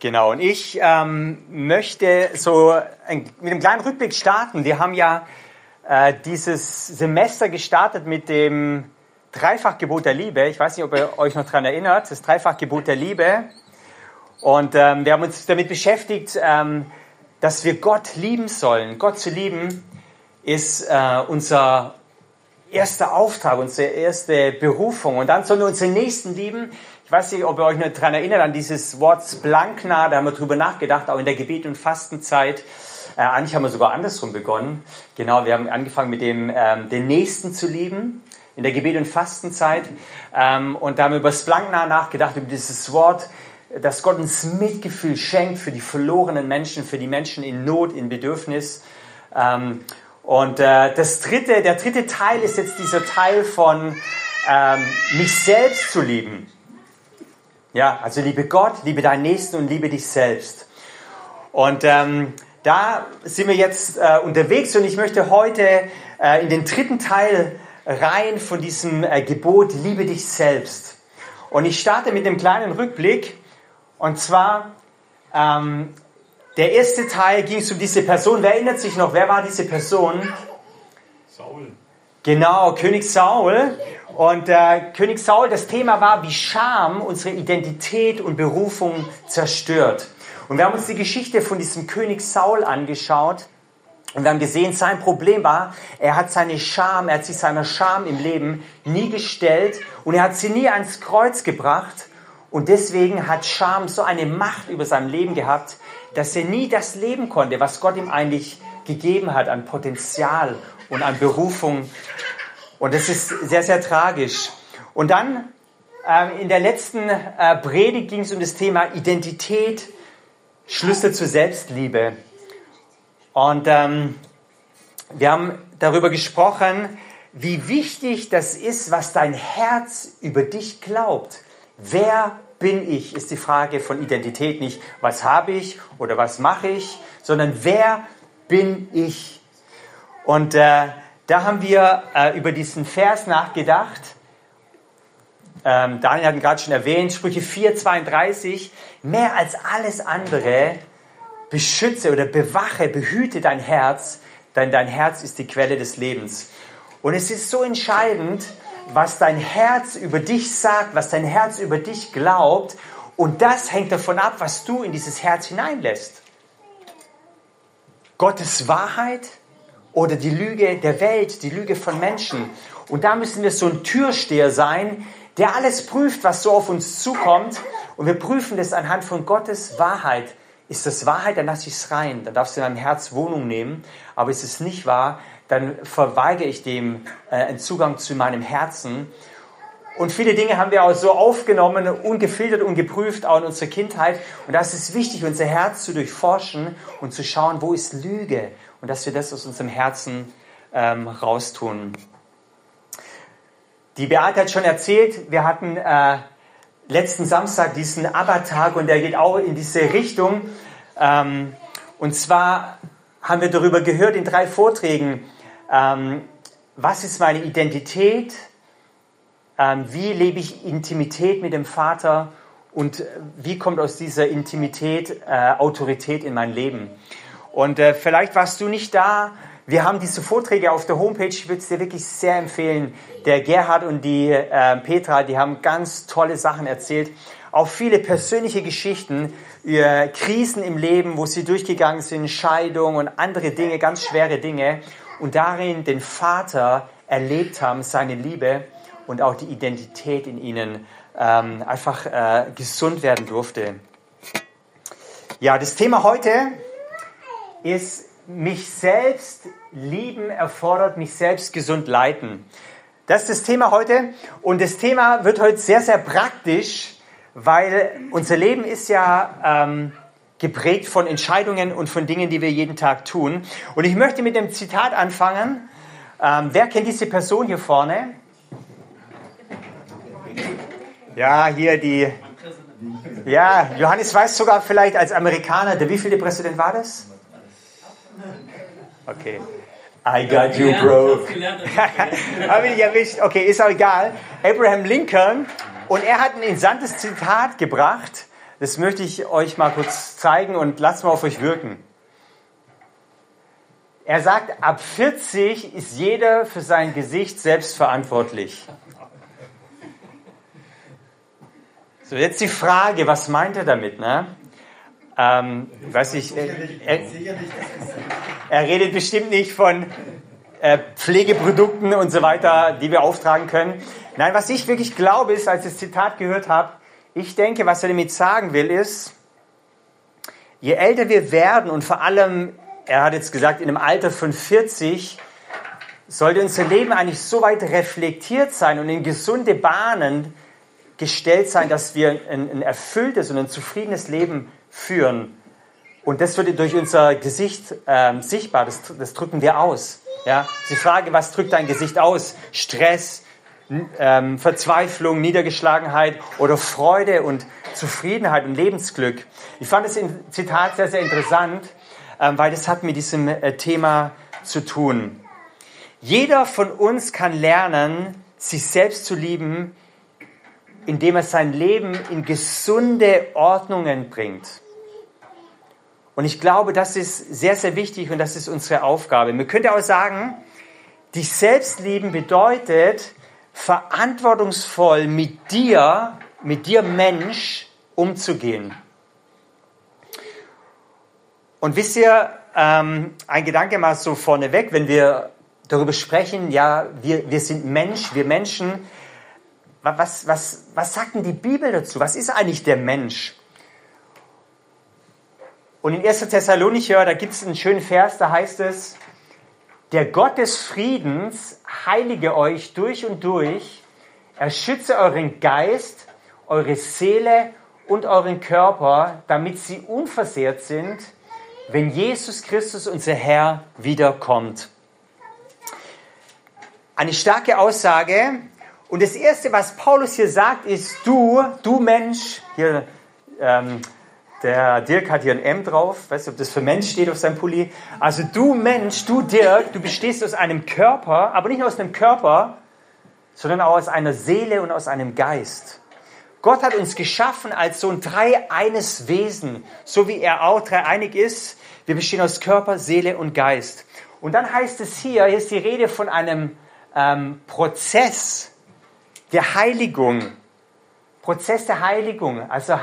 Genau, und ich möchte so mit einem kleinen Rückblick starten. Wir haben ja dieses Semester gestartet mit dem Dreifachgebot der Liebe. Ich weiß nicht, ob ihr euch noch daran erinnert, das Dreifachgebot der Liebe. Und wir haben uns damit beschäftigt, dass wir Gott lieben sollen. Gott zu lieben ist unser erster Auftrag, unsere erste Berufung. Und dann sollen wir unseren Nächsten lieben. Ich weiß nicht, ob ihr euch noch daran erinnert, an dieses Wort Splankna, da haben wir drüber nachgedacht, auch in der Gebet- und Fastenzeit. Eigentlich haben wir sogar andersrum begonnen. Genau, wir haben angefangen mit dem, den Nächsten zu lieben, in der Gebet- und Fastenzeit. Und da haben wir über Splankna nachgedacht, über dieses Wort, dass Gott uns Mitgefühl schenkt für die verlorenen Menschen, für die Menschen in Not, in Bedürfnis. Und der dritte Teil ist jetzt dieser Teil von mich selbst zu lieben. Ja, also liebe Gott, liebe deinen Nächsten und liebe dich selbst. Und da sind wir jetzt unterwegs und ich möchte heute in den dritten Teil rein von diesem Gebot, liebe dich selbst. Und ich starte mit einem kleinen Rückblick. Und zwar, der erste Teil ging es um diese Person. Wer erinnert sich noch, wer war diese Person? Saul. Genau, König Saul. Und König Saul, das Thema war, wie Scham unsere Identität und Berufung zerstört. Und wir haben uns die Geschichte von diesem König Saul angeschaut. Und wir haben gesehen, sein Problem war, er hat sich seiner Scham im Leben nie gestellt und er hat sie nie ans Kreuz gebracht. Und deswegen hat Scham so eine Macht über sein Leben gehabt, dass er nie das leben konnte, was Gott ihm eigentlich gegeben hat an Potenzial und an Berufung. Und das ist sehr, sehr tragisch. Und dann in der letzten Predigt ging es um das Thema Identität, Schlüssel zur Selbstliebe. Und wir haben darüber gesprochen, wie wichtig das ist, was dein Herz über dich glaubt. Wer bin ich, ist die Frage von Identität. Nicht, was habe ich oder was mache ich, sondern wer bin ich? Und da haben wir über diesen Vers nachgedacht. Daniel hat ihn gerade schon erwähnt, Sprüche 4,32. Mehr als alles andere beschütze oder bewache, behüte dein Herz, denn dein Herz ist die Quelle des Lebens. Und es ist so entscheidend, was dein Herz über dich sagt, was dein Herz über dich glaubt. Und das hängt davon ab, was du in dieses Herz hineinlässt. Gottes Wahrheit oder die Lüge der Welt, die Lüge von Menschen. Und da müssen wir so ein Türsteher sein, der alles prüft, was so auf uns zukommt. Und wir prüfen das anhand von Gottes Wahrheit. Ist das Wahrheit, dann lasse ich es rein. Dann darfst du in deinem Herz Wohnung nehmen. Aber ist es nicht wahr, dann verweigere ich dem einen Zugang zu meinem Herzen. Und viele Dinge haben wir auch so aufgenommen, ungefiltert und geprüft, auch in unserer Kindheit. Und da ist es wichtig, unser Herz zu durchforschen und zu schauen, wo ist Lüge. Und dass wir das aus unserem Herzen raustun. Die Beate hat schon erzählt, wir hatten letzten Samstag diesen Abba-Tag und der geht auch in diese Richtung. Und zwar haben wir darüber gehört in 3 Vorträgen, was ist meine Identität, wie lebe ich Intimität mit dem Vater und wie kommt aus dieser Intimität Autorität in mein Leben. Und vielleicht warst du nicht da. Wir haben diese Vorträge auf der Homepage, ich würde es dir wirklich sehr empfehlen. Der Gerhard und die Petra, die haben ganz tolle Sachen erzählt. Auch viele persönliche Geschichten, Krisen im Leben, wo sie durchgegangen sind, Scheidung und andere Dinge, ganz schwere Dinge. Und darin den Vater erlebt haben, seine Liebe und auch die Identität in ihnen einfach gesund werden durfte. Ja, das Thema heute ist, mich selbst lieben erfordert mich selbst gesund leiten. Das ist das Thema heute und das Thema wird heute sehr, sehr praktisch, weil unser Leben ist ja geprägt von Entscheidungen und von Dingen, die wir jeden Tag tun. Und ich möchte mit dem Zitat anfangen. Wer kennt diese Person hier vorne? Ja, hier die... Ja, Johannes weiß sogar vielleicht als Amerikaner, der wievielte Präsident war das? Okay. I got you, bro. Habe ich erwischt. Okay, ist auch egal. Abraham Lincoln. Und er hat ein interessantes Zitat gebracht. Das möchte ich euch mal kurz zeigen und lasst mal auf euch wirken. Er sagt, ab 40 ist jeder für sein Gesicht selbst verantwortlich. So, jetzt die Frage, was meint er damit? Ne? Ich weiß nicht, er redet bestimmt nicht von Pflegeprodukten und so weiter, die wir auftragen können. Nein, was ich wirklich glaube, ist, als ich das Zitat gehört habe, ich denke, was er damit sagen will, ist, je älter wir werden und vor allem, er hat jetzt gesagt, in einem Alter von 40, sollte unser Leben eigentlich so weit reflektiert sein und in gesunde Bahnen gestellt sein, dass wir ein erfülltes und ein zufriedenes Leben führen. Und das wird durch unser Gesicht sichtbar, das drücken wir aus. Ja? Die Frage, was drückt dein Gesicht aus? Stress, Verzweiflung, Niedergeschlagenheit oder Freude und Zufriedenheit und Lebensglück. Ich fand das Zitat sehr, sehr interessant, weil das hat mit diesem Thema zu tun. Jeder von uns kann lernen, sich selbst zu lieben, indem er sein Leben in gesunde Ordnungen bringt. Und ich glaube, das ist sehr, sehr wichtig und das ist unsere Aufgabe. Man könnte auch sagen, dich selbst lieben bedeutet, verantwortungsvoll mit dir Mensch, umzugehen. Und wisst ihr, ein Gedanke mal so vorneweg, wenn wir darüber sprechen, ja, wir sind Mensch, wir Menschen, was sagt denn die Bibel dazu? Was ist eigentlich der Mensch? Und in 1. Thessalonicher, da gibt es einen schönen Vers, da heißt es, der Gott des Friedens heilige euch durch und durch, er schütze euren Geist, eure Seele und euren Körper, damit sie unversehrt sind, wenn Jesus Christus, unser Herr, wiederkommt. Eine starke Aussage. Und das Erste, was Paulus hier sagt, ist, du Mensch, hier, der Dirk hat hier ein M drauf, weißt du, ob das für Mensch steht auf seinem Pulli? Also du Mensch, du Dirk, du bestehst aus einem Körper, aber nicht nur aus einem Körper, sondern auch aus einer Seele und aus einem Geist. Gott hat uns geschaffen als so ein dreieines Wesen, so wie er auch dreieinig ist. Wir bestehen aus Körper, Seele und Geist. Und dann heißt es hier ist die Rede von einem Prozess der Heiligung. Prozess der Heiligung, also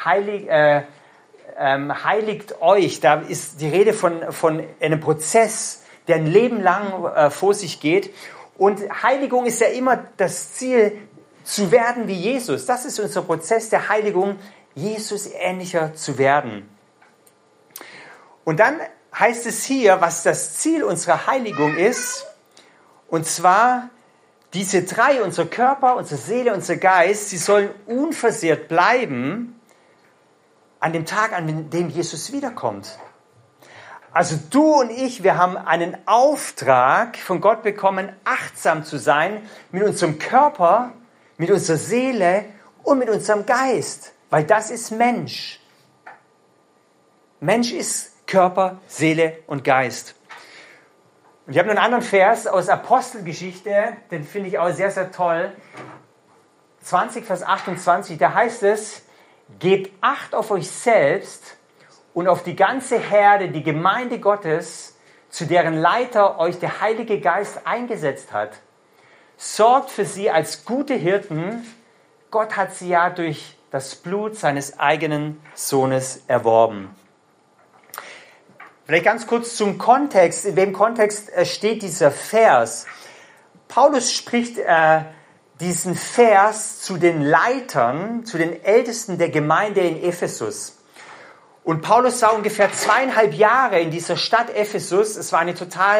heiligt euch. Da ist die Rede von einem Prozess, der ein Leben lang vor sich geht. Und Heiligung ist ja immer das Ziel, zu werden wie Jesus. Das ist unser Prozess der Heiligung, Jesus ähnlicher zu werden. Und dann heißt es hier, was das Ziel unserer Heiligung ist. Und zwar diese drei, unser Körper, unsere Seele, unser Geist, sie sollen unversehrt bleiben an dem Tag, an dem Jesus wiederkommt. Also du und ich, wir haben einen Auftrag von Gott bekommen, achtsam zu sein mit unserem Körper, mit unserer Seele und mit unserem Geist, weil das ist Mensch. Mensch ist Körper, Seele und Geist. Und ich habe noch einen anderen Vers aus Apostelgeschichte, den finde ich auch sehr, sehr toll. 20, Vers 28, da heißt es, gebt Acht auf euch selbst und auf die ganze Herde, die Gemeinde Gottes, zu deren Leiter euch der Heilige Geist eingesetzt hat. Sorgt für sie als gute Hirten. Gott hat sie ja durch das Blut seines eigenen Sohnes erworben. Vielleicht ganz kurz zum Kontext. In welchem Kontext steht dieser Vers? Paulus spricht diesen Vers zu den Leitern, zu den Ältesten der Gemeinde in Ephesus. Und Paulus war ungefähr 2,5 Jahre in dieser Stadt Ephesus. Es war eine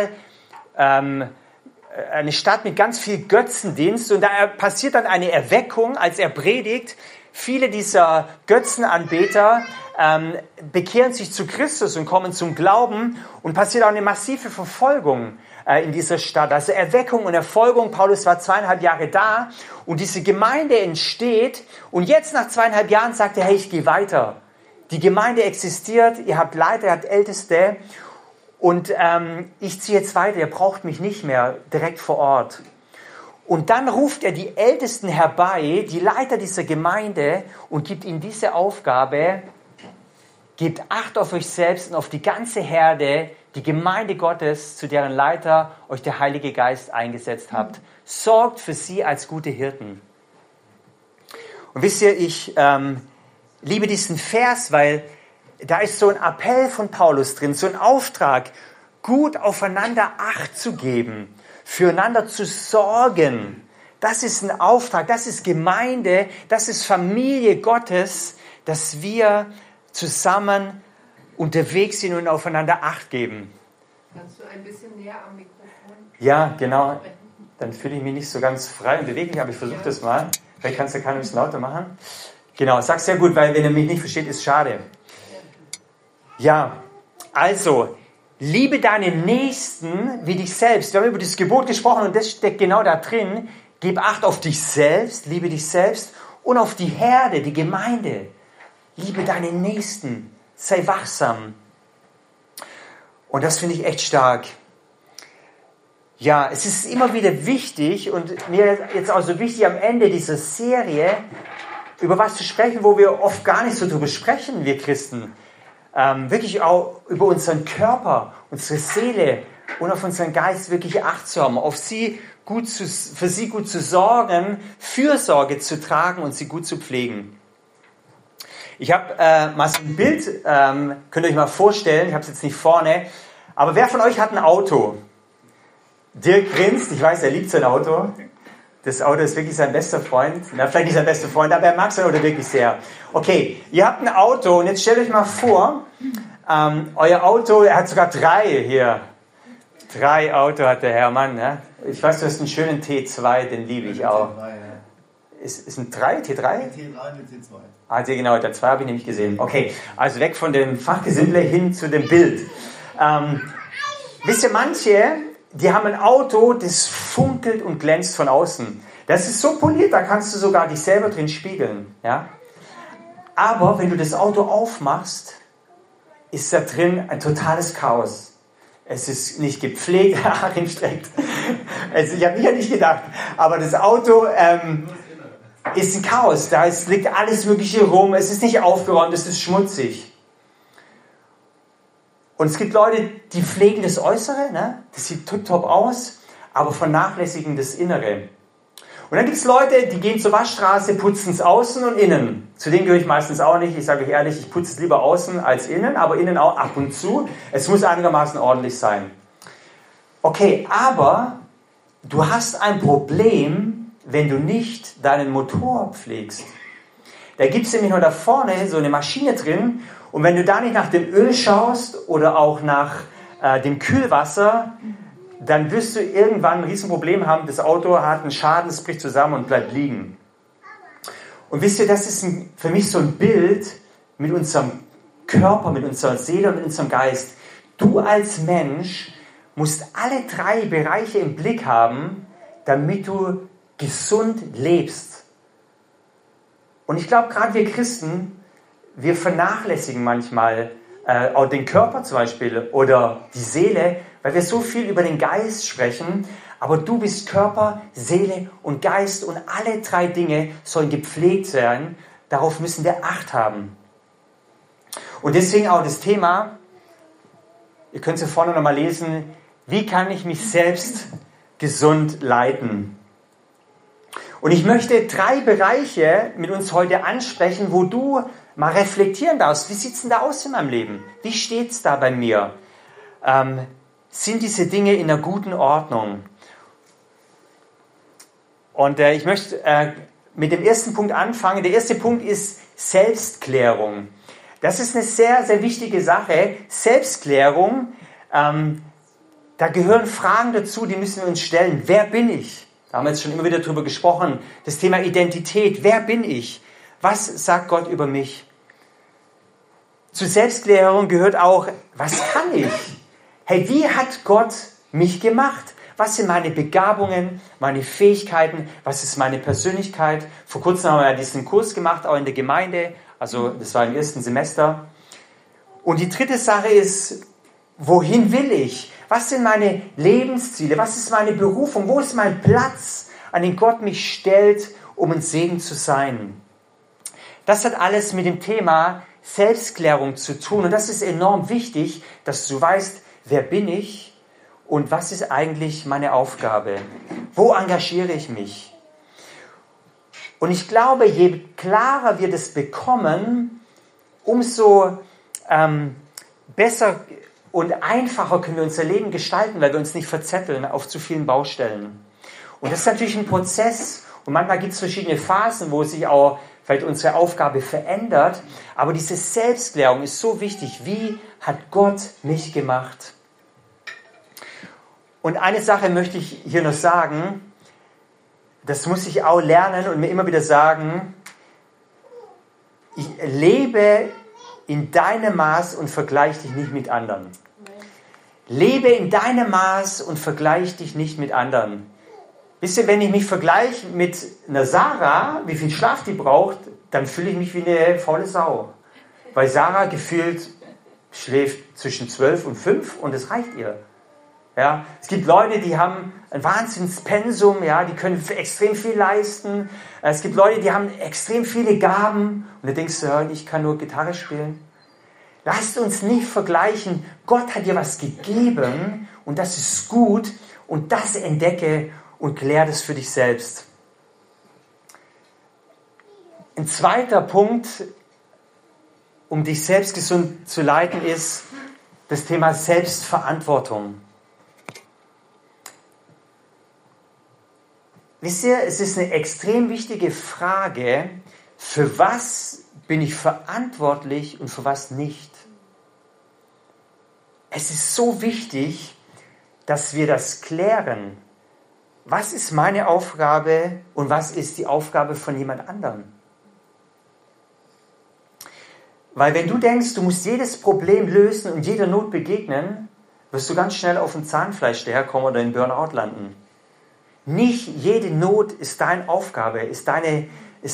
eine Stadt mit ganz viel Götzendienst. Und da passiert dann eine Erweckung, als er predigt. Viele dieser Götzenanbeter bekehren sich zu Christus und kommen zum Glauben. Und passiert auch eine massive Verfolgung in dieser Stadt. Also Erweckung und Erfolgung. Paulus war 2,5 Jahre da. Und diese Gemeinde entsteht. Und jetzt nach 2,5 Jahren sagt er, hey, ich gehe weiter. Die Gemeinde existiert. Ihr habt Leiter, ihr habt Älteste. Und ich ziehe jetzt weiter, ihr braucht mich nicht mehr direkt vor Ort. Und dann ruft er die Ältesten herbei, die Leiter dieser Gemeinde, und gibt ihnen diese Aufgabe: Gebt Acht auf euch selbst und auf die ganze Herde, die Gemeinde Gottes, zu deren Leiter euch der Heilige Geist eingesetzt habt. Sorgt für sie als gute Hirten. Und wisst ihr, ich liebe diesen Vers, weil da ist so ein Appell von Paulus drin, so ein Auftrag, gut aufeinander Acht zu geben, füreinander zu sorgen. Das ist ein Auftrag, das ist Gemeinde, das ist Familie Gottes, dass wir zusammen unterwegs sind und aufeinander Acht geben. Kannst du ein bisschen näher am Mikrofon? Ja, genau. Dann fühle ich mich nicht so ganz frei und beweglich, aber ich versuche das mal. Vielleicht kannst du ein bisschen lauter machen. Genau, sag's sehr gut, weil wenn er mich nicht versteht, ist schade. Ja, also, liebe deinen Nächsten wie dich selbst. Wir haben über das Gebot gesprochen und das steckt genau da drin. Gib Acht auf dich selbst, liebe dich selbst und auf die Herde, die Gemeinde. Liebe deinen Nächsten, sei wachsam. Und das finde ich echt stark. Ja, es ist immer wieder wichtig und mir jetzt auch so wichtig am Ende dieser Serie, über was zu sprechen, wo wir oft gar nicht so drüber sprechen, wir Christen. Wirklich auch über unseren Körper, unsere Seele und auf unseren Geist wirklich Acht zu haben, für sie gut zu sorgen, Fürsorge zu tragen und sie gut zu pflegen. Ich habe mal so ein Bild, könnt ihr euch mal vorstellen, ich habe es jetzt nicht vorne, aber wer von euch hat ein Auto? Dirk grinst, ich weiß, er liebt sein Auto. Das Auto ist wirklich sein bester Freund. Na, vielleicht nicht sein bester Freund, aber er mag sein Auto wirklich sehr. Okay, ihr habt ein Auto und jetzt stellt euch mal vor, euer Auto, er hat sogar 3 hier. 3 Auto hat der Hermann. Ne? Ich weiß, du hast einen schönen T2, den liebe ich auch. T3, ja. Ist ein 3, T3? T3 mit T2. Ah, genau, der 2 habe ich nämlich gesehen. Okay, also weg von dem Fachgesimpel hin zu dem Bild. Wisst ihr, manche, die haben ein Auto, das funkelt und glänzt von außen. Das ist so poliert, da kannst du sogar dich selber drin spiegeln. Ja? Aber wenn du das Auto aufmachst, ist da drin ein totales Chaos. Es ist nicht gepflegt, Achim streckt. Ich habe mich ja nicht gedacht, aber das Auto ist ein Chaos. Da liegt alles Mögliche rum, es ist nicht aufgeräumt, es ist schmutzig. Und es gibt Leute, die pflegen das Äußere, ne? Das sieht tipptopp aus, aber vernachlässigen das Innere. Und dann gibt es Leute, die gehen zur Waschstraße, putzen es außen und innen. Zu denen gehöre ich meistens auch nicht. Ich sage euch ehrlich, ich putze es lieber außen als innen, aber innen auch ab und zu. Es muss einigermaßen ordentlich sein. Okay, aber du hast ein Problem, wenn du nicht deinen Motor pflegst. Da gibt es nämlich nur da vorne so eine Maschine drin und wenn du da nicht nach dem Öl schaust oder auch nach dem Kühlwasser, dann wirst du irgendwann ein Riesenproblem haben. Das Auto hat einen Schaden, es bricht zusammen und bleibt liegen. Und wisst ihr, das ist für mich so ein Bild mit unserem Körper, mit unserer Seele und mit unserem Geist. Du als Mensch musst alle 3 Bereiche im Blick haben, damit du gesund lebst. Und ich glaube, gerade wir Christen, wir vernachlässigen manchmal auch den Körper zum Beispiel oder die Seele, weil wir so viel über den Geist sprechen. Aber du bist Körper, Seele und Geist und alle 3 Dinge sollen gepflegt werden. Darauf müssen wir Acht haben. Und deswegen auch das Thema, ihr könnt es hier vorne nochmal lesen, wie kann ich mich selbst gesund leiten? Und ich möchte 3 Bereiche mit uns heute ansprechen, wo du mal reflektieren darfst. Wie sieht es denn da aus in meinem Leben? Wie steht es da bei mir? Sind diese Dinge in einer guten Ordnung? Und ich möchte mit dem ersten Punkt anfangen. Der erste Punkt ist Selbstklärung. Das ist eine sehr, sehr wichtige Sache. Selbstklärung, da gehören Fragen dazu, die müssen wir uns stellen. Wer bin ich? Da haben wir jetzt schon immer wieder drüber gesprochen. Das Thema Identität. Wer bin ich? Was sagt Gott über mich? Zur Selbstklärung gehört auch, was kann ich? Hey, wie hat Gott mich gemacht? Was sind meine Begabungen, meine Fähigkeiten? Was ist meine Persönlichkeit? Vor kurzem haben wir ja diesen Kurs gemacht, auch in der Gemeinde. Also das war im 1. Semester. Und die 3. Sache ist, wohin will ich? Was sind meine Lebensziele? Was ist meine Berufung? Wo ist mein Platz? an den Gott mich stellt, um ein Segen zu sein. Das hat alles mit dem Thema Selbstklärung zu tun. Und das ist enorm wichtig, dass du weißt, wer bin ich und was ist eigentlich meine Aufgabe? Wo engagiere ich mich? Und ich glaube, je klarer wir das bekommen, umso besser und einfacher können wir unser Leben gestalten, weil wir uns nicht verzetteln auf zu vielen Baustellen. Und das ist natürlich ein Prozess. Und manchmal gibt es verschiedene Phasen, wo sich auch vielleicht unsere Aufgabe verändert. Aber diese Selbstklärung ist so wichtig. Wie hat Gott mich gemacht? Und eine Sache möchte ich hier noch sagen. Das muss ich auch lernen und mir immer wieder sagen. Ich lebe in deinem Maß und vergleiche dich nicht mit anderen. Lebe in deinem Maß und vergleiche dich nicht mit anderen. Wisst ihr, wenn ich mich vergleiche mit einer Sarah, wie viel Schlaf die braucht, dann fühle ich mich wie eine faule Sau. Weil Sarah gefühlt schläft zwischen 12 und 5 und es reicht ihr. Ja, es gibt Leute, die haben ein Wahnsinnspensum, ja, die können extrem viel leisten. Es gibt Leute, die haben extrem viele Gaben. Und du denkst, ja, ich kann nur Gitarre spielen. Lasst uns nicht vergleichen. Gott hat dir was gegeben und das ist gut und das entdecke und klär das für dich selbst. Ein zweiter Punkt, um dich selbst gesund zu leiten, ist das Thema Selbstverantwortung. Wisst ihr, es ist eine extrem wichtige Frage, für was bin ich verantwortlich und für was nicht? Es ist so wichtig, dass wir das klären. Was ist meine Aufgabe und was ist die Aufgabe von jemand anderem? Weil wenn du denkst, du musst jedes Problem lösen und jeder Not begegnen, wirst du ganz schnell auf dem Zahnfleisch daherkommen oder in Burnout landen. Nicht jede Not ist deine Aufgabe, ist deine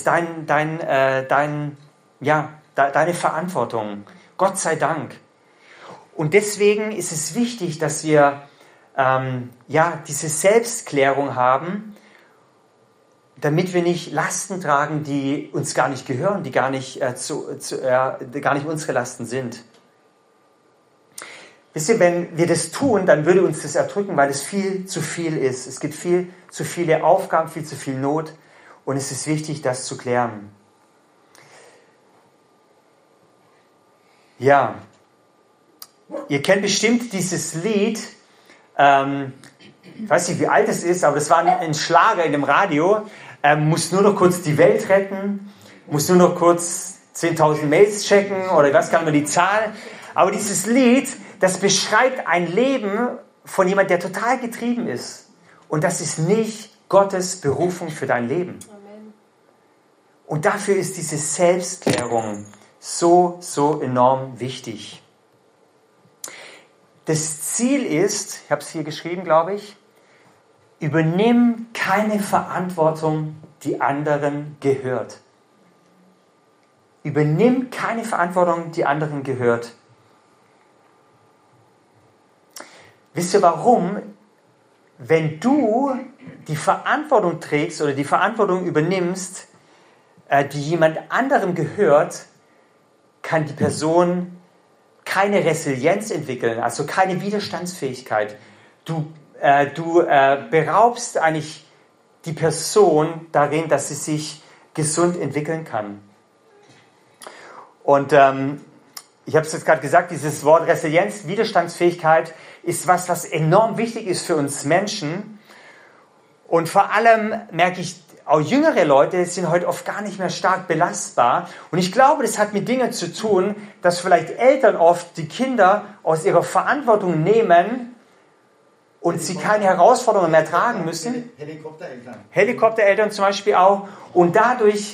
Verantwortung. Gott sei Dank. Und deswegen ist es wichtig, dass wir diese Selbstklärung haben, damit wir nicht Lasten tragen, die uns gar nicht gehören, die gar nicht unsere Lasten sind. Wisst ihr, wenn wir das tun, dann würde uns das erdrücken, weil es viel zu viel ist. Es gibt viel zu viele Aufgaben, viel zu viel Not und es ist wichtig, das zu klären. Ja, ihr kennt bestimmt dieses Lied, ich weiß nicht, wie alt es ist, aber das war ein Schlager in dem Radio, muss nur noch kurz die Welt retten, muss nur noch kurz 10.000 Mails checken oder ich weiß gar nicht mehr die Zahl, aber dieses Lied, das beschreibt ein Leben von jemandem, der total getrieben ist und das ist nicht Gottes Berufung für dein Leben. Amen. Und dafür ist diese Selbstklärung so enorm wichtig. Das Ziel ist, ich habe es hier geschrieben, glaube ich, übernimm keine Verantwortung, die anderen gehört. Übernimm keine Verantwortung, die anderen gehört. Wisst ihr warum? Wenn du die Verantwortung trägst oder die Verantwortung übernimmst, die jemand anderem gehört, kann die Person keine Resilienz entwickeln, also keine Widerstandsfähigkeit. Du beraubst eigentlich die Person darin, dass sie sich gesund entwickeln kann. Und ich habe es jetzt gerade gesagt, dieses Wort Resilienz, Widerstandsfähigkeit ist was enorm wichtig ist für uns Menschen. Und vor allem merke ich, auch jüngere Leute sind heute oft gar nicht mehr stark belastbar. Und ich glaube, das hat mit Dingen zu tun, dass vielleicht Eltern oft die Kinder aus ihrer Verantwortung nehmen und sie keine Herausforderungen mehr tragen müssen. Helikoptereltern zum Beispiel auch. Und dadurch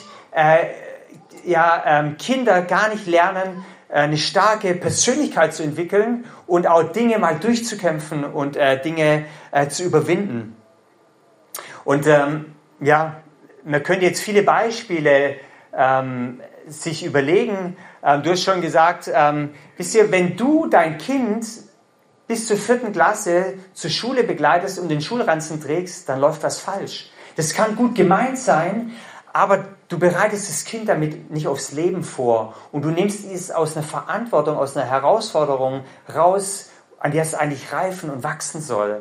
Kinder gar nicht lernen, eine starke Persönlichkeit zu entwickeln und auch Dinge mal durchzukämpfen und Dinge zu überwinden. Und man könnte jetzt viele Beispiele sich überlegen. Du hast schon gesagt, wisst ihr, wenn du dein Kind bis zur 4. Klasse zur Schule begleitest und den Schulranzen trägst, dann läuft was falsch. Das kann gut gemeint sein, aber du bereitest das Kind damit nicht aufs Leben vor. Und du nimmst es aus einer Verantwortung, aus einer Herausforderung raus, an der es eigentlich reifen und wachsen soll.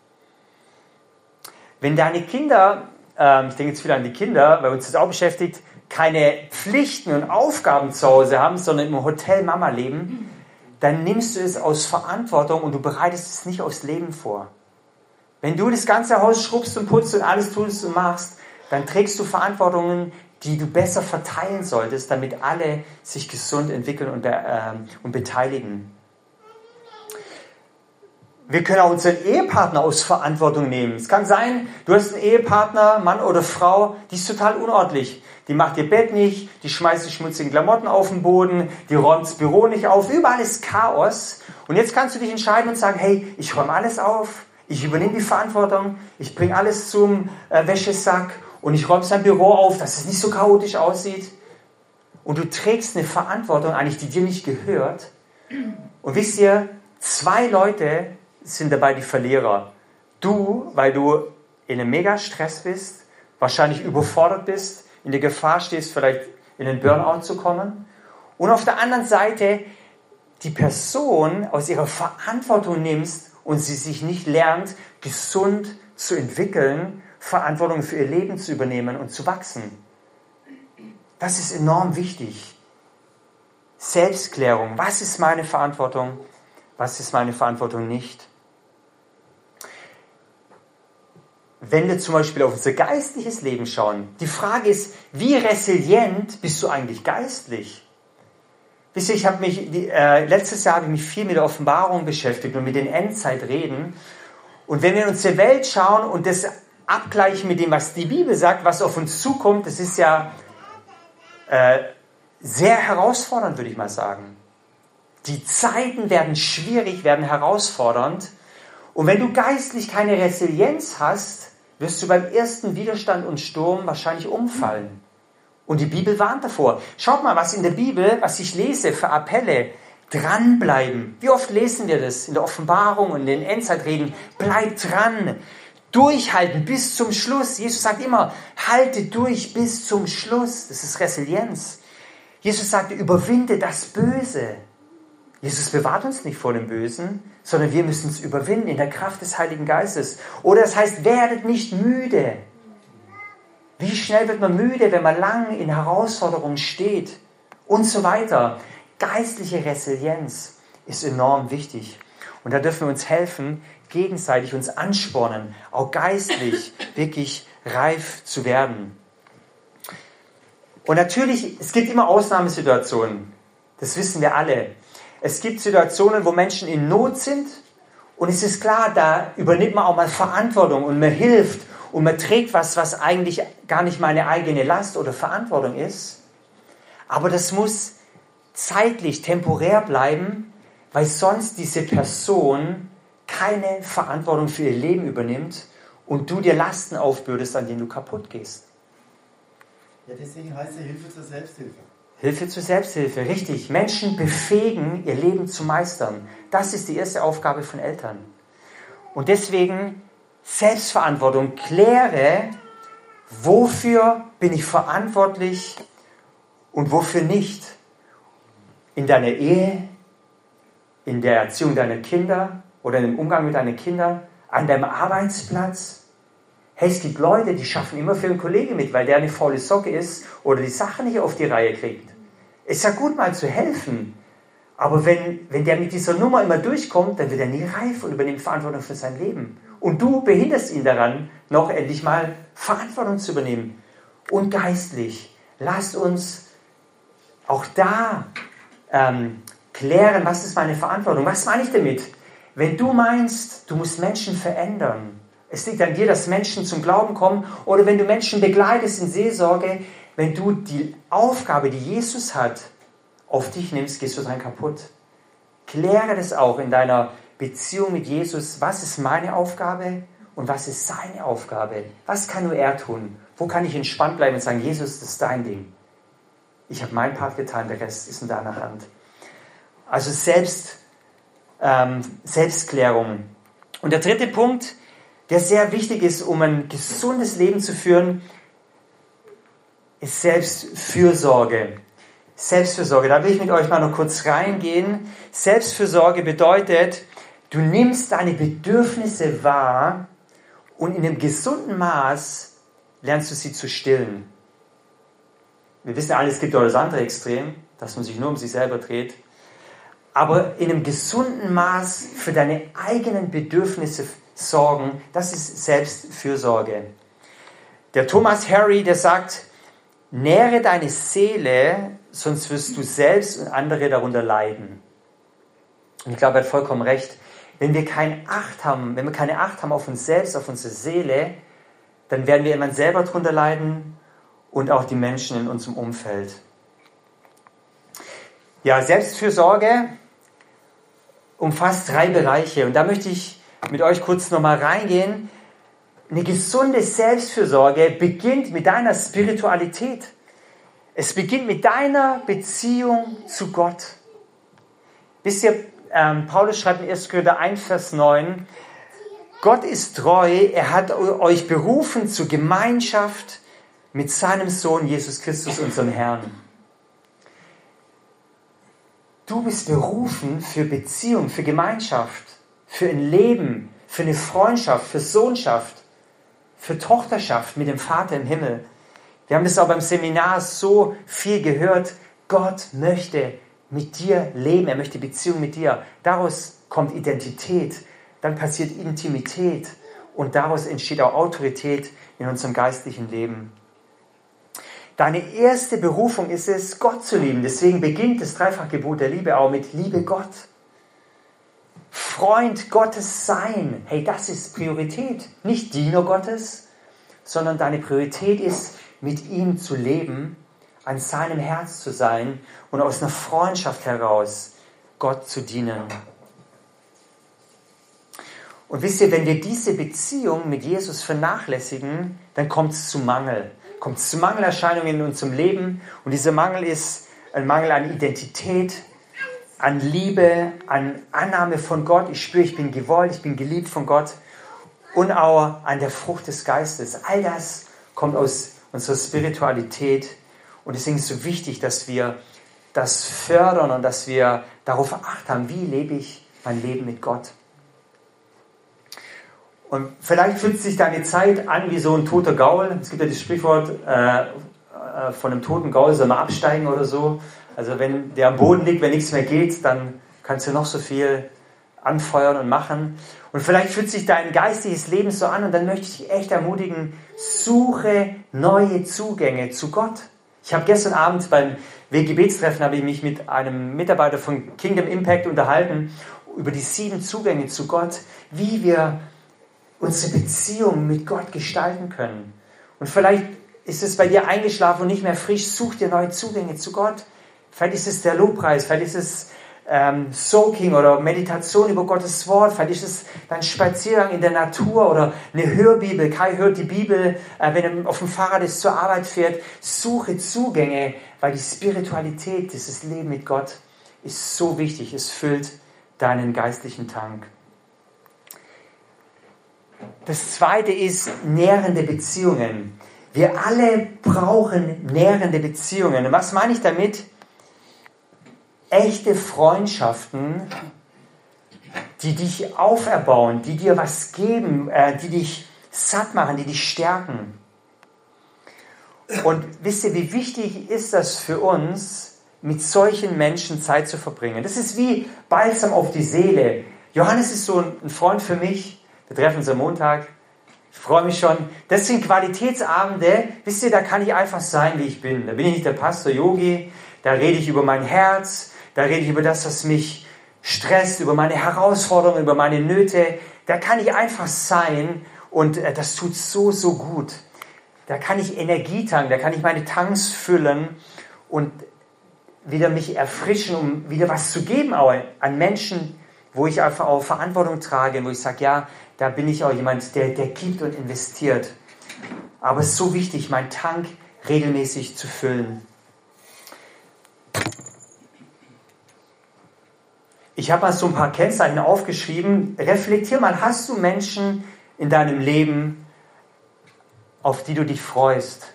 Wenn deine Kinder, ich denke jetzt wieder an die Kinder, weil uns das auch beschäftigt, keine Pflichten und Aufgaben zu Hause haben, sondern im Hotel Mama leben, dann nimmst du es aus Verantwortung und du bereitest es nicht aufs Leben vor. Wenn du das ganze Haus schrubbst und putzt und alles tust und machst, dann trägst du Verantwortungen, die du besser verteilen solltest, damit alle sich gesund entwickeln und beteiligen. Wir können auch unseren Ehepartner aus Verantwortung nehmen. Es kann sein, du hast einen Ehepartner, Mann oder Frau, die ist total unordentlich. Die macht ihr Bett nicht, die schmeißt die schmutzigen Klamotten auf den Boden, die räumt das Büro nicht auf, überall ist Chaos. Und jetzt kannst du dich entscheiden und sagen, hey, ich räume alles auf, ich übernehme die Verantwortung, ich bringe alles zum Wäschesack und ich räume sein Büro auf, dass es nicht so chaotisch aussieht. Und du trägst eine Verantwortung eigentlich, die dir nicht gehört. Und wisst ihr, 2 Leute sind dabei die Verlierer. Du, weil du in einem Mega-Stress bist, wahrscheinlich überfordert bist, in der Gefahr stehst, vielleicht in den Burnout zu kommen. Und auf der anderen Seite die Person aus ihrer Verantwortung nimmst und sie sich nicht lernt, gesund zu entwickeln, Verantwortung für ihr Leben zu übernehmen und zu wachsen. Das ist enorm wichtig. Selbstklärung. Was ist meine Verantwortung? Was ist meine Verantwortung nicht? Wenn wir zum Beispiel auf unser geistliches Leben schauen, die Frage ist, wie resilient bist du eigentlich geistlich? Wisst ihr, letztes Jahr habe ich mich viel mit der Offenbarung beschäftigt und mit den Endzeitreden. Und wenn wir in unsere Welt schauen und das abgleichen mit dem, was die Bibel sagt, was auf uns zukommt, das ist ja sehr herausfordernd, würde ich mal sagen. Die Zeiten werden schwierig, werden herausfordernd. Und wenn du geistlich keine Resilienz hast, wirst du beim ersten Widerstand und Sturm wahrscheinlich umfallen. Und die Bibel warnt davor. Schaut mal, was in der Bibel, was ich lese für Appelle, dranbleiben. Wie oft lesen wir das in der Offenbarung und in den Endzeitreden? Bleib dran, durchhalten bis zum Schluss. Jesus sagt immer, halte durch bis zum Schluss. Das ist Resilienz. Jesus sagte, überwinde das Böse. Jesus bewahrt uns nicht vor dem Bösen, sondern wir müssen es überwinden in der Kraft des Heiligen Geistes. Oder das heißt, werdet nicht müde. Wie schnell wird man müde, wenn man lang in Herausforderungen steht? Und so weiter. Geistliche Resilienz ist enorm wichtig. Und da dürfen wir uns helfen, gegenseitig uns anspornen, auch geistlich wirklich reif zu werden. Und natürlich, es gibt immer Ausnahmesituationen. Das wissen wir alle. Es gibt Situationen, wo Menschen in Not sind und es ist klar, da übernimmt man auch mal Verantwortung und man hilft und man trägt was eigentlich gar nicht meine eigene Last oder Verantwortung ist. Aber das muss zeitlich, temporär bleiben, weil sonst diese Person keine Verantwortung für ihr Leben übernimmt und du dir Lasten aufbürdest, an denen du kaputt gehst. Ja, deswegen heißt es Hilfe zur Selbsthilfe. Hilfe zur Selbsthilfe, richtig. Menschen befähigen, ihr Leben zu meistern. Das ist die erste Aufgabe von Eltern. Und deswegen Selbstverantwortung. Kläre, wofür bin ich verantwortlich und wofür nicht. In deiner Ehe, in der Erziehung deiner Kinder oder im Umgang mit deinen Kindern, an deinem Arbeitsplatz. Hey, es gibt Leute, die schaffen immer für einen Kollegen mit, weil der eine faule Socke ist oder die Sache nicht auf die Reihe kriegt. Es ist ja gut, mal zu helfen, aber wenn der mit dieser Nummer immer durchkommt, dann wird er nie reif und übernimmt Verantwortung für sein Leben. Und du behinderst ihn daran, noch endlich mal Verantwortung zu übernehmen. Und geistlich, lasst uns auch da klären, was ist meine Verantwortung? Was meine ich damit? Wenn du meinst, du musst Menschen verändern, es liegt an dir, dass Menschen zum Glauben kommen, oder wenn du Menschen begleitest in Seelsorge, wenn du die Aufgabe, die Jesus hat, auf dich nimmst, gehst du dran kaputt. Kläre das auch in deiner Beziehung mit Jesus. Was ist meine Aufgabe und was ist seine Aufgabe? Was kann nur er tun? Wo kann ich entspannt bleiben und sagen, Jesus, das ist dein Ding. Ich habe meinen Part getan, der Rest ist in deiner Hand. Also Selbstklärung. Und der dritte Punkt, der sehr wichtig ist, um ein gesundes Leben zu führen, ist Selbstfürsorge. Selbstfürsorge, da will ich mit euch mal noch kurz reingehen. Selbstfürsorge bedeutet, du nimmst deine Bedürfnisse wahr und in einem gesunden Maß lernst du sie zu stillen. Wir wissen ja alle, es gibt auch das andere Extrem, dass man sich nur um sich selber dreht. Aber in einem gesunden Maß für deine eigenen Bedürfnisse sorgen, das ist Selbstfürsorge. Der Thomas Harry, der sagt, nähre deine Seele, sonst wirst du selbst und andere darunter leiden. Und ich glaube, er hat vollkommen recht. Wenn wir keine Acht haben auf uns selbst, auf unsere Seele, dann werden wir irgendwann selber darunter leiden und auch die Menschen in unserem Umfeld. Ja, Selbstfürsorge umfasst 3 Bereiche und da möchte ich mit euch kurz nochmal reingehen. Eine gesunde Selbstfürsorge beginnt mit deiner Spiritualität. Es beginnt mit deiner Beziehung zu Gott. Wisst ihr, Paulus schreibt in 1. Korinther 1, Vers 9, Gott ist treu, er hat euch berufen zur Gemeinschaft mit seinem Sohn Jesus Christus, unserem Herrn. Du bist berufen für Beziehung, für Gemeinschaft, für ein Leben, für eine Freundschaft, für Sohnschaft, für Tochterschaft mit dem Vater im Himmel. Wir haben das auch beim Seminar so viel gehört. Gott möchte mit dir leben, er möchte Beziehung mit dir. Daraus kommt Identität, dann passiert Intimität und daraus entsteht auch Autorität in unserem geistlichen Leben. Deine erste Berufung ist es, Gott zu lieben. Deswegen beginnt das Dreifachgebot der Liebe auch mit Liebe Gott. Freund Gottes sein. Hey, das ist Priorität. Nicht Diener Gottes, sondern deine Priorität ist, mit ihm zu leben, an seinem Herz zu sein und aus einer Freundschaft heraus Gott zu dienen. Und wisst ihr, wenn wir diese Beziehung mit Jesus vernachlässigen, dann kommt es zu Mangel. Kommt es zu Mangelerscheinungen in unserem Leben. Und dieser Mangel ist ein Mangel an Identität, an Liebe, an Annahme von Gott. Ich spüre, ich bin gewollt, ich bin geliebt von Gott. Und auch an der Frucht des Geistes. All das kommt aus unserer Spiritualität. Und deswegen ist es so wichtig, dass wir das fördern und dass wir darauf Acht haben, wie lebe ich mein Leben mit Gott. Und vielleicht fühlt sich deine Zeit an wie so ein toter Gaul. Es gibt ja das Sprichwort, von einem toten Gaul soll man absteigen oder so. Also wenn der am Boden liegt, wenn nichts mehr geht, dann kannst du noch so viel anfeuern und machen. Und vielleicht fühlt sich dein geistiges Leben so an und dann möchte ich dich echt ermutigen, suche neue Zugänge zu Gott. Ich habe gestern Abend beim Weggebetstreffen habe ich mich mit einem Mitarbeiter von Kingdom Impact unterhalten über die 7 Zugänge zu Gott, wie wir unsere Beziehung mit Gott gestalten können. Und vielleicht ist es bei dir eingeschlafen und nicht mehr frisch. Such dir neue Zugänge zu Gott. Vielleicht ist es der Lobpreis, vielleicht ist es Soaking oder Meditation über Gottes Wort, vielleicht ist es dein Spaziergang in der Natur oder eine Hörbibel. Kai hört die Bibel, wenn er auf dem Fahrrad ist, zur Arbeit fährt. Suche Zugänge, weil die Spiritualität, dieses Leben mit Gott, ist so wichtig. Es füllt deinen geistlichen Tank. Das zweite ist nährende Beziehungen. Wir alle brauchen nährende Beziehungen. Und was meine ich damit? Echte Freundschaften, die dich auferbauen, die dir was geben, die dich satt machen, die dich stärken. Und wisst ihr, wie wichtig ist das für uns, mit solchen Menschen Zeit zu verbringen? Das ist wie Balsam auf die Seele. Johannes ist so ein Freund für mich. Wir treffen uns am Montag. Ich freue mich schon. Das sind Qualitätsabende. Wisst ihr, da kann ich einfach sein, wie ich bin. Da bin ich nicht der Pastor Yogi. Da rede ich über mein Herz. Da rede ich über das, was mich stresst, über meine Herausforderungen, über meine Nöte. Da kann ich einfach sein und das tut so, so gut. Da kann ich Energie tanken, da kann ich meine Tanks füllen und wieder mich erfrischen, um wieder was zu geben auch an Menschen, wo ich einfach auch Verantwortung trage, wo ich sage, ja, da bin ich auch jemand, der gibt und investiert. Aber es ist so wichtig, meinen Tank regelmäßig zu füllen. Ich habe mal so ein paar Kennzeichen aufgeschrieben. Reflektier mal, hast du Menschen in deinem Leben, auf die du dich freust?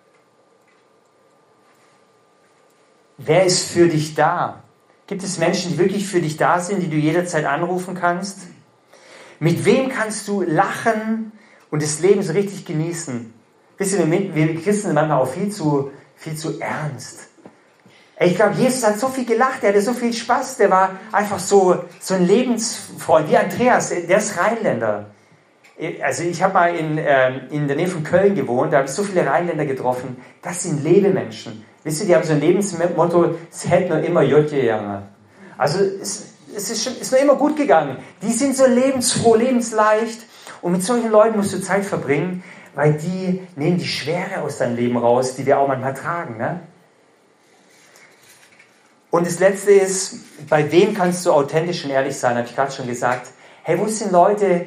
Wer ist für dich da? Gibt es Menschen, die wirklich für dich da sind, die du jederzeit anrufen kannst? Mit wem kannst du lachen und das Leben so richtig genießen? Wisst ihr, wir Christen sind manchmal auch viel zu ernst. Ich glaube, Jesus hat so viel gelacht, er hatte so viel Spaß, der war einfach so ein Lebensfreund, wie Andreas, der ist Rheinländer. Also ich habe mal in der Nähe von Köln gewohnt, da habe ich so viele Rheinländer getroffen, das sind Lebemenschen. Wisst ihr, die haben so ein Lebensmotto, es hält nur immer Jotje Jange. Also es ist nur immer gut gegangen. Die sind so lebensfroh, lebensleicht und mit solchen Leuten musst du Zeit verbringen, weil die nehmen die Schwere aus deinem Leben raus, die wir auch manchmal tragen. Ne? Und das Letzte ist, bei wem kannst du authentisch und ehrlich sein, habe ich gerade schon gesagt. Hey, wo sind Leute,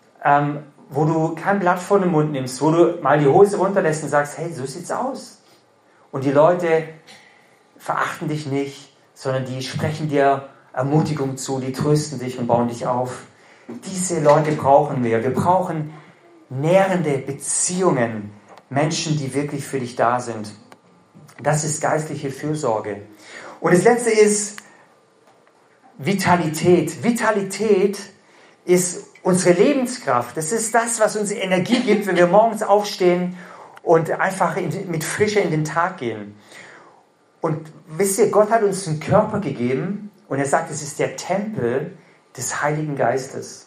wo du kein Blatt vor den Mund nimmst, wo du mal die Hose runterlässt und sagst, hey, so sieht's aus. Und die Leute verachten dich nicht, sondern die sprechen dir Ermutigung zu, die trösten dich und bauen dich auf. Diese Leute brauchen wir. Wir brauchen nährende Beziehungen, Menschen, die wirklich für dich da sind. Das ist geistliche Fürsorge. Und das Letzte ist Vitalität. Vitalität ist unsere Lebenskraft. Das ist das, was uns Energie gibt, wenn wir morgens aufstehen und einfach mit Frische in den Tag gehen. Und wisst ihr, Gott hat uns einen Körper gegeben und er sagt, es ist der Tempel des Heiligen Geistes.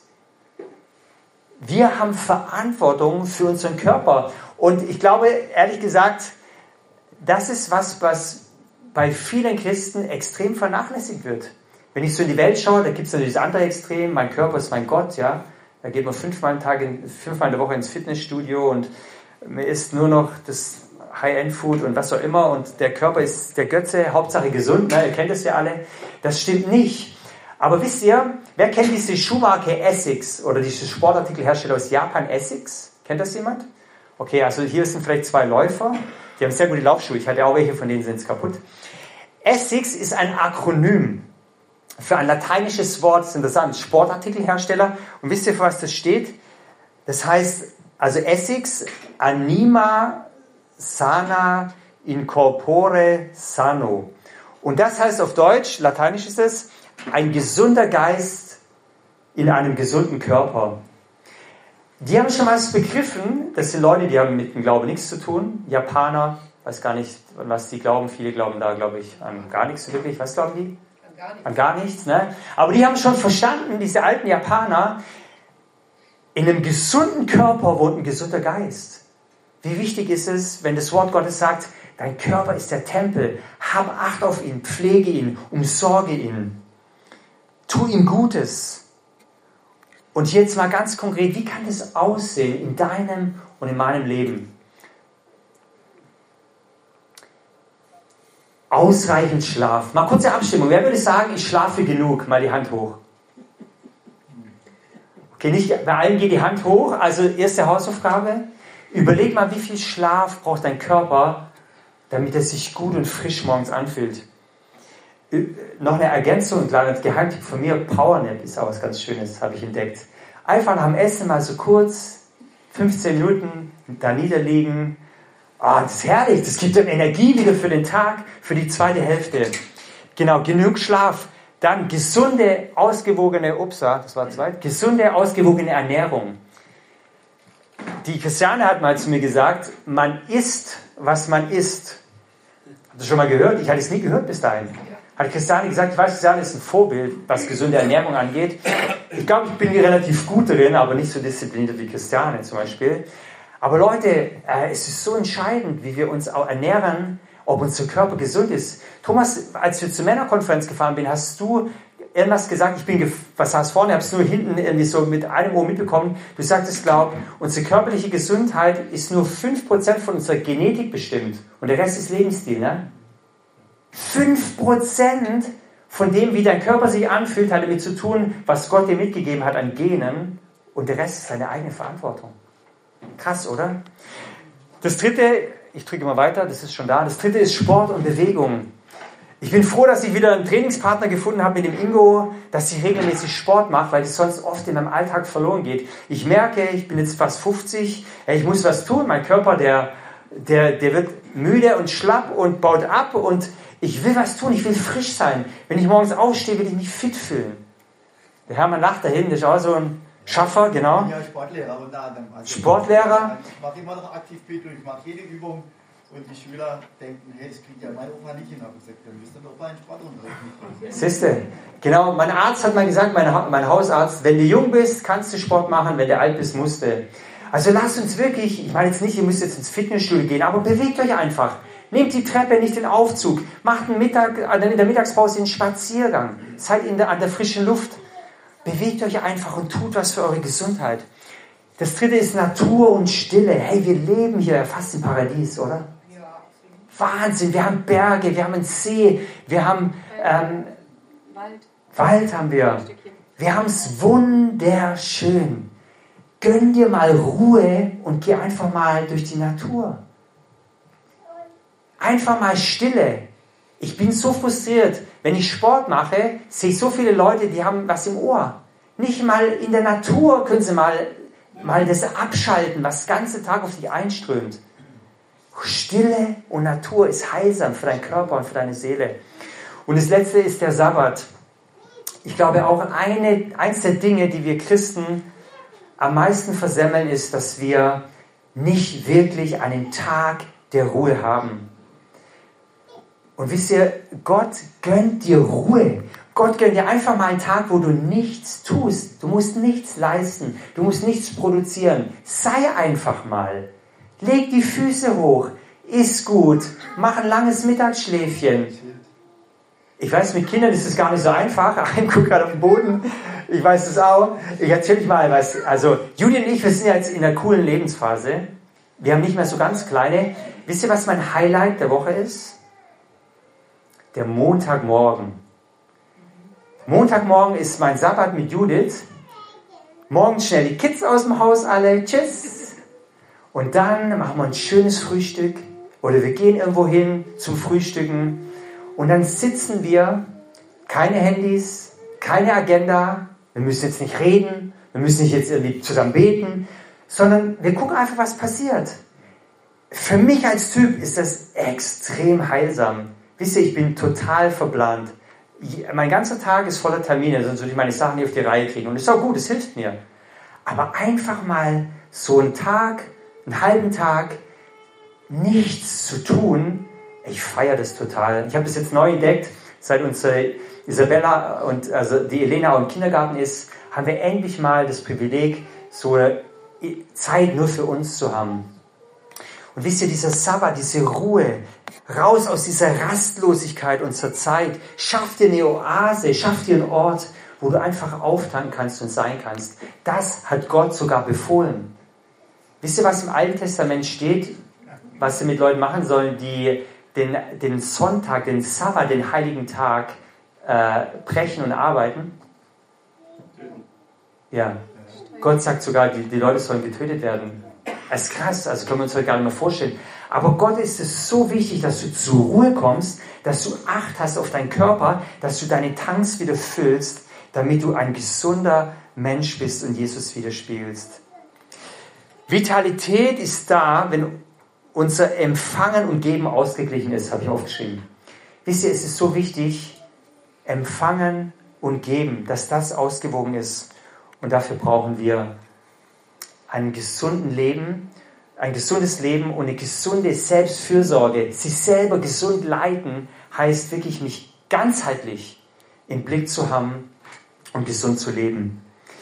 Wir haben Verantwortung für unseren Körper. Und ich glaube, ehrlich gesagt, das ist was bei vielen Christen extrem vernachlässigt wird. Wenn ich so in die Welt schaue, da gibt es natürlich das andere Extrem, mein Körper ist mein Gott, ja. Da geht man 5-mal in der Woche ins Fitnessstudio und man isst nur noch das High-End-Food und was auch immer und der Körper ist der Götze, Hauptsache gesund, ne? Ihr kennt das ja alle. Das stimmt nicht. Aber wisst ihr, wer kennt diese Schuhmarke Essex oder diese Sportartikelhersteller aus Japan Essex? Kennt das jemand? Okay, also hier sind vielleicht 2 Läufer, die haben sehr gute Laufschuhe, ich hatte auch welche, von denen sind es kaputt. Essex ist ein Akronym für ein lateinisches Wort, das ist interessant, Sportartikelhersteller. Und wisst ihr, für was das steht? Das heißt, also Essex, anima sana in corpore sano. Und das heißt auf Deutsch, lateinisch ist es, ein gesunder Geist in einem gesunden Körper. Die haben schon mal begriffen, das sind Leute, die haben mit dem Glauben nichts zu tun. Japaner, weiß gar nicht, an was die glauben. Viele glauben da, glaube ich, an gar nichts wirklich. Was glauben die? An gar nichts. Ne? Aber die haben schon verstanden, diese alten Japaner, in einem gesunden Körper wohnt ein gesunder Geist. Wie wichtig ist es, wenn das Wort Gottes sagt, dein Körper ist der Tempel, hab Acht auf ihn, pflege ihn, umsorge ihn, tu ihm Gutes. Und jetzt mal ganz konkret, wie kann das aussehen in deinem und in meinem Leben? Ausreichend Schlaf. Mal kurze Abstimmung. Wer würde sagen, ich schlafe genug? Mal die Hand hoch. Okay, nicht bei allen geht die Hand hoch. Also erste Hausaufgabe. Überleg mal, wie viel Schlaf braucht dein Körper, damit er sich gut und frisch morgens anfühlt. Noch eine Ergänzung, ein kleiner Geheimtipp von mir. Powernap ist auch was ganz Schönes, habe ich entdeckt. Einfach nach dem Essen mal so kurz, 15 Minuten da niederliegen. Das ist herrlich, das gibt dann Energie wieder für den Tag, für die zweite Hälfte. Genau, genug Schlaf. Dann gesunde, ausgewogene Ernährung. Die Christiane hat mal zu mir gesagt, man isst, was man isst. Habt ihr schon mal gehört? Ich hatte es nie gehört bis dahin. Hat Christiane gesagt, ich weiß, Christiane ist ein Vorbild, was gesunde Ernährung angeht. Ich glaube, ich bin hier relativ gut drin, aber nicht so diszipliniert wie Christiane zum Beispiel. Aber Leute, es ist so entscheidend, wie wir uns auch ernähren, ob unser Körper gesund ist. Thomas, als wir zur Männerkonferenz gefahren bin, hast du irgendwas gesagt, was saß vorne, ich habe es nur hinten irgendwie so mit einem Ohr mitbekommen. Du sagtest, unsere körperliche Gesundheit ist nur 5% von unserer Genetik bestimmt und der Rest ist Lebensstil, ne? 5% von dem, wie dein Körper sich anfühlt, hat damit zu tun, was Gott dir mitgegeben hat an Genen und der Rest ist deine eigene Verantwortung. Krass, oder? Das dritte, ich drücke mal weiter, das ist schon da. Das dritte ist Sport und Bewegung. Ich bin froh, dass ich wieder einen Trainingspartner gefunden habe mit dem Ingo, dass ich regelmäßig Sport mache, weil das sonst oft in meinem Alltag verloren geht. Ich merke, ich bin jetzt fast 50, ich muss was tun. Mein Körper, der wird müde und schlapp und baut ab und ich will was tun, ich will frisch sein. Wenn ich morgens aufstehe, will ich mich fit fühlen. Der Hermann lacht da hinten, der ist auch so ein Schaffer, genau. Ich bin ja Sportlehrer unter anderem. Also Sportlehrer. Ich mache immer noch aktiv mit und ich mache jede Übung. Und die Schüler denken, hey, das kriegt ja mein Opa nicht hin. Ich gesagt, dann müsst ihr doch mal einen Sportunterricht mitmachen. Siehste, genau, mein Arzt hat mal gesagt, mein Hausarzt, wenn du jung bist, kannst du Sport machen, wenn du alt bist, musst du. Also lasst uns wirklich, ich meine jetzt nicht, ihr müsst jetzt ins Fitnessstudio gehen, aber bewegt euch einfach. Nehmt die Treppe, nicht den Aufzug. Macht in der Mittagspause einen Spaziergang. Seid an der frischen Luft. Bewegt euch einfach und tut was für eure Gesundheit. Das dritte ist Natur und Stille. Hey, wir leben hier fast im Paradies, oder? Ja. Wahnsinn, wir haben Berge, wir haben einen See, wir haben Wald haben wir. Wir haben es wunderschön. Gönn dir mal Ruhe und geh einfach mal durch die Natur. Einfach mal Stille. Ich bin so frustriert. Wenn ich Sport mache, sehe ich so viele Leute, die haben was im Ohr. Nicht mal in der Natur können sie mal das abschalten, was den ganzen Tag auf dich einströmt. Stille und Natur ist heilsam für deinen Körper und für deine Seele. Und das letzte ist der Sabbat. Ich glaube auch eins der Dinge, die wir Christen am meisten versemmeln, ist, dass wir nicht wirklich einen Tag der Ruhe haben. Und wisst ihr, Gott gönnt dir Ruhe. Gott gönnt dir einfach mal einen Tag, wo du nichts tust. Du musst nichts leisten. Du musst nichts produzieren. Sei einfach mal. Leg die Füße hoch. Iss gut. Mach ein langes Mittagsschläfchen. Ich weiß, mit Kindern ist es gar nicht so einfach. Ein guckt gerade auf den Boden. Ich weiß es auch. Ich erzähle euch mal was. Also, Judy und ich, wir sind ja jetzt in einer coolen Lebensphase. Wir haben nicht mehr so ganz kleine. Wisst ihr, was mein Highlight der Woche ist? Der Montagmorgen. Montagmorgen ist mein Sabbat mit Judith. Morgens schnell die Kids aus dem Haus alle. Tschüss. Und dann machen wir ein schönes Frühstück. Oder wir gehen irgendwo hin zum Frühstücken. Und dann sitzen wir, keine Handys, keine Agenda. Wir müssen jetzt nicht reden. Wir müssen nicht jetzt irgendwie zusammen beten. Sondern wir gucken einfach, was passiert. Für mich als Typ ist das extrem heilsam. Wisst ihr, ich bin total verplant. Mein ganzer Tag ist voller Termine, sonst würde ich meine Sachen nicht auf die Reihe kriegen. Und das ist auch gut, es hilft mir. Aber einfach mal so einen Tag, einen halben Tag, nichts zu tun, ich feiere das total. Ich habe das jetzt neu entdeckt, seit unsere Isabella und also die Elena auch im Kindergarten ist, haben wir endlich mal das Privileg, so eine Zeit nur für uns zu haben. Und wisst ihr, dieser Sabbat, diese Ruhe, raus aus dieser Rastlosigkeit unserer Zeit, schaff dir eine Oase, schaff dir einen Ort, wo du einfach auftanken kannst und sein kannst. Das hat Gott sogar befohlen. Wisst ihr, was im Alten Testament steht, was sie mit Leuten machen sollen, die den Sonntag, den Sabbat, den heiligen Tag brechen und arbeiten? Ja, Gott sagt sogar, die Leute sollen getötet werden. Das ist krass, also können wir uns heute gar nicht mehr vorstellen. Aber Gott ist es so wichtig, dass du zur Ruhe kommst, dass du Acht hast auf deinen Körper, dass du deine Tanks wieder füllst, damit du ein gesunder Mensch bist und Jesus widerspiegelst. Vitalität ist da, wenn unser Empfangen und Geben ausgeglichen ist, habe ich aufgeschrieben. Wisst ihr, es ist so wichtig, Empfangen und Geben, dass das ausgewogen ist. Und dafür brauchen wir ein gesundes Leben und eine gesunde Selbstfürsorge. Sich selber gesund leiten heißt wirklich, mich ganzheitlich im Blick zu haben und gesund zu leben.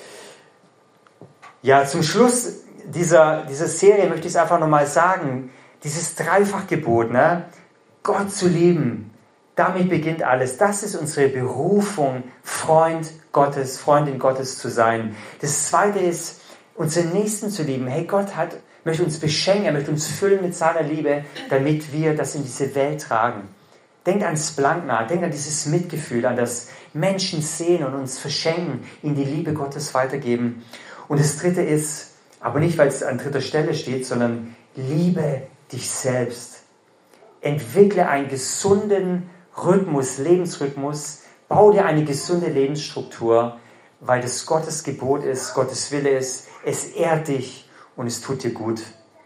Ja, zum Schluss dieser Serie möchte ich es einfach nochmal sagen. Dieses Dreifachgebot, ne? Gott zu lieben, damit beginnt alles. Das ist unsere Berufung, Freundin Gottes zu sein. Das Zweite ist, unseren Nächsten zu lieben. Hey, Gott möchte uns beschenken, er möchte uns füllen mit seiner Liebe, damit wir das in diese Welt tragen. Denkt an Splankna, denkt an dieses Mitgefühl, an das Menschen sehen und uns verschenken, ihnen die Liebe Gottes weitergeben. Und das Dritte ist, aber nicht, weil es an dritter Stelle steht, sondern liebe dich selbst. Entwickle einen gesunden Rhythmus, Lebensrhythmus. Bau dir eine gesunde Lebensstruktur, weil das Gottes Gebot ist, Gottes Wille ist. Es ehrt dich und es tut dir gut.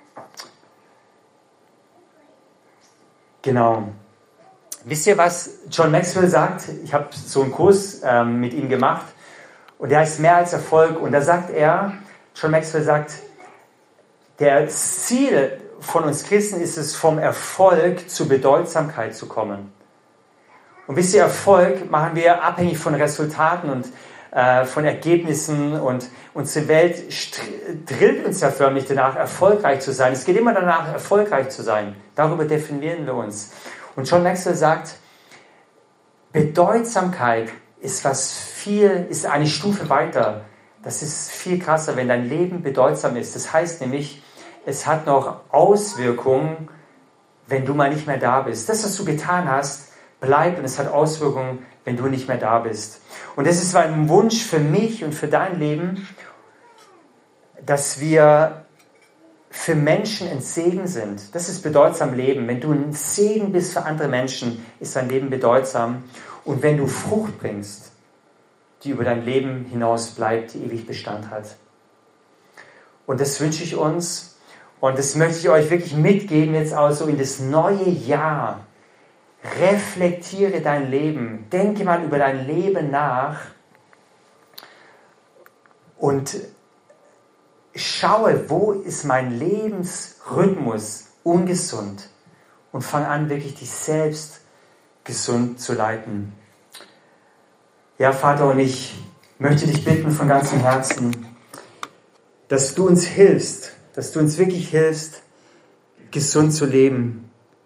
Genau. Wisst ihr, was John Maxwell sagt? Ich habe so einen Kurs mit ihm gemacht und der heißt Mehr als Erfolg. Und da sagt John Maxwell sagt, das Ziel von uns Christen ist es, vom Erfolg zur Bedeutsamkeit zu kommen. Und wisst ihr, Erfolg machen wir abhängig von Resultaten und von Ergebnissen, und unsere Welt drillt uns ja förmlich danach, erfolgreich zu sein. Es geht immer danach, erfolgreich zu sein. Darüber definieren wir uns. Und John Maxwell sagt, Bedeutsamkeit ist ist eine Stufe weiter. Das ist viel krasser, wenn dein Leben bedeutsam ist. Das heißt nämlich, es hat noch Auswirkungen, wenn du mal nicht mehr da bist. Das, was du getan hast, bleibt, und es hat Auswirkungen, wenn du nicht mehr da bist. Und das ist ein Wunsch für mich und für dein Leben, dass wir für Menschen ein Segen sind. Das ist bedeutsam Leben. Wenn du ein Segen bist für andere Menschen, ist dein Leben bedeutsam. Und wenn du Frucht bringst, die über dein Leben hinaus bleibt, die ewig Bestand hat. Und das wünsche ich uns, und das möchte ich euch wirklich mitgeben jetzt auch so in das neue Jahr. Reflektiere dein Leben, denke mal über dein Leben nach und schaue, wo ist mein Lebensrhythmus ungesund, und fang an, wirklich dich selbst gesund zu leiten. Ja, Vater, und ich möchte dich bitten von ganzem Herzen, dass du uns hilfst, dass du uns wirklich hilfst, gesund zu leben.